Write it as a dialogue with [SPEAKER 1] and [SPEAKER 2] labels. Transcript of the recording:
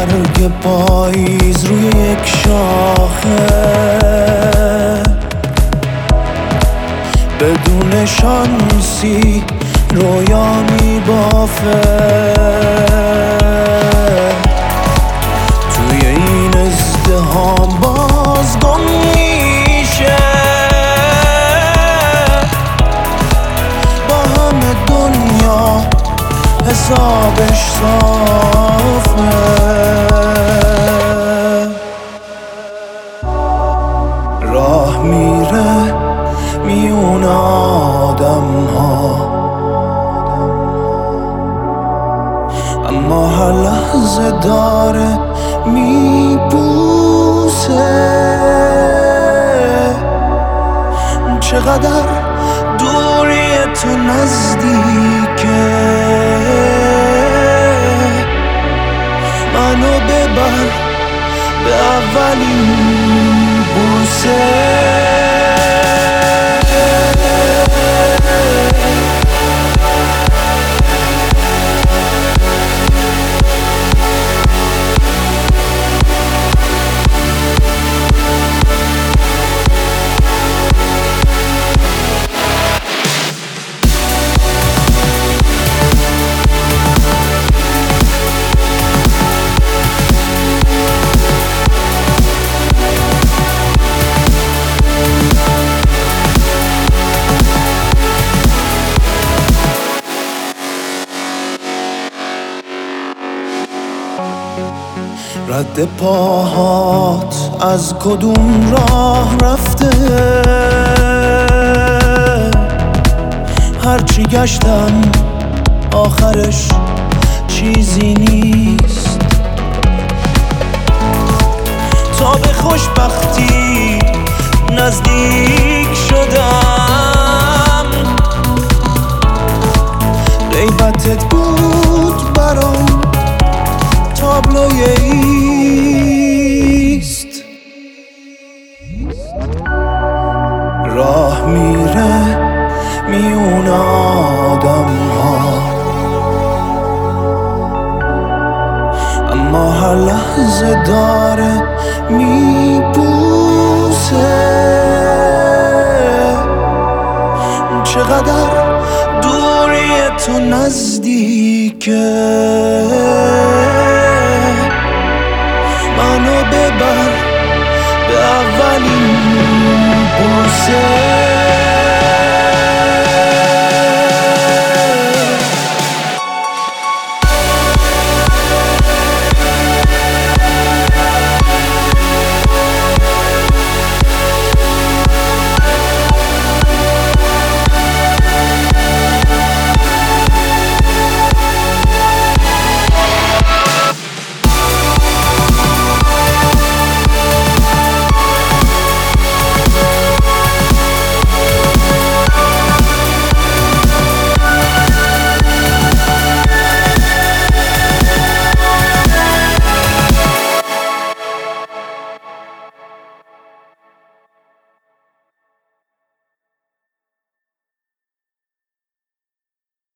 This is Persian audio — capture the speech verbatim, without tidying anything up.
[SPEAKER 1] برگ پاییز روی یک شاخه، بدون شانسی رویا می بافه. توی این ازدهام باز گم میشه، با همه دنیا حسابش صافه. راه میره میون آدم ها، اما هر لحظه داره میبوسه. چقدر دوری تو نزدیکه، منو ببر به اولین بوسه. رد پاهات از کدوم راه رفته، هرچی گشتم آخرش چیزی نیست. تا به خوشبختی نزدیک شدم، غیبتت بود برام تابلوی ایست. راه میره میون آدم ها، اما هر لحظه داره میبوسه. چقدر دوری تو نزدیکه، منو ببر به اولین بوسه.